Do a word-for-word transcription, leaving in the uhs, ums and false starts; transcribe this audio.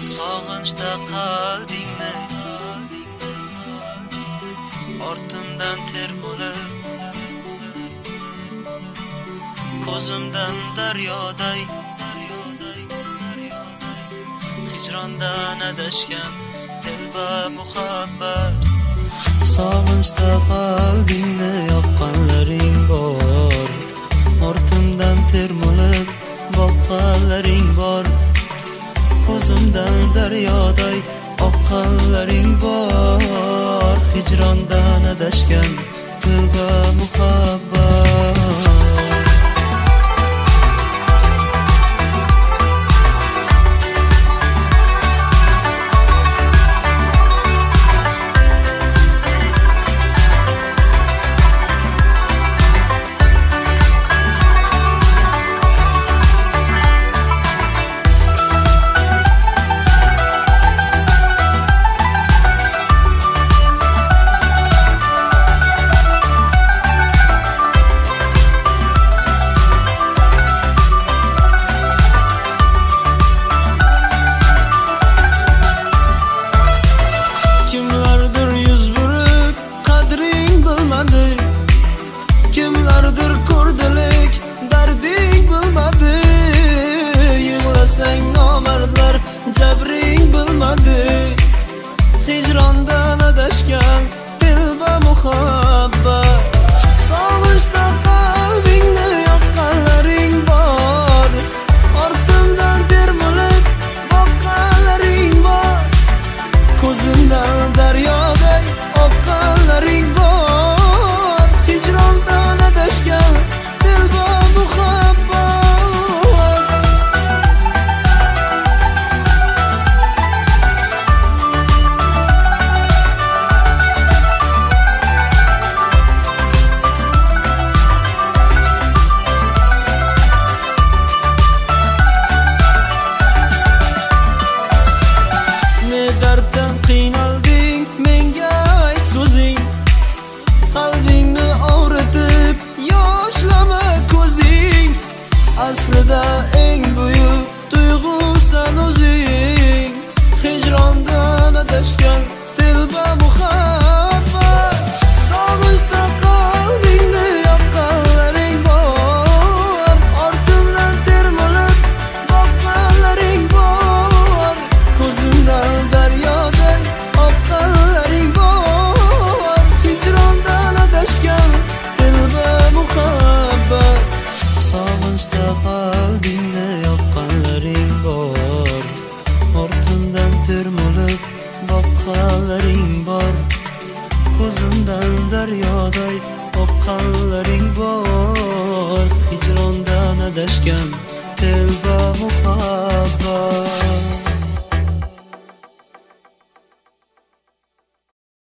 Sog'inchda qalbingni ortimdan ter bo'lib, ko'zimdan daryoday hijrondan adashgan dilba muhabbat. Sog'inchda qalbingni yoqqanlaring bor, ortimdan ter bo'lib boqqanlaring bor, ko'zimdan daryoday oqqanlaring bor, hijrondan adashgan dilba muhabbat. Kimlardir ko'rdilik darding bilmadi, yig'lasang nomardlar jabring bilmadi, hijrondan adashgan dilba muhabbat. Sog'inchda qalbingni yoqqanlaring bor, ortimdan ter bo'lib boqqanlaring bor, ko'zimdan daryoday oqqanlaring bor, darddan qiynalding, menga ayt so'zing, qalbingni og'ritib yoshlama ko'zing, aslida eng buyuk tuyg'usan o'zing, hijrondan adashgan dilba muhabbat. Sog'inchda qalbingni yoqqanlaring bor, ortimdan ter bo'lib boqqanlaring bor, ko'zimdan daryoday oqqanlaring bor, hijrondan adashgan dilba muhabbat. Sog'inchda qalbingni yoqqanlaring bor, ortimdan ter bo'lib boqqanlaring bor, ko'zimdan daryoday oqqanlaring bor, hijrondan adashgan dilba muhabbat.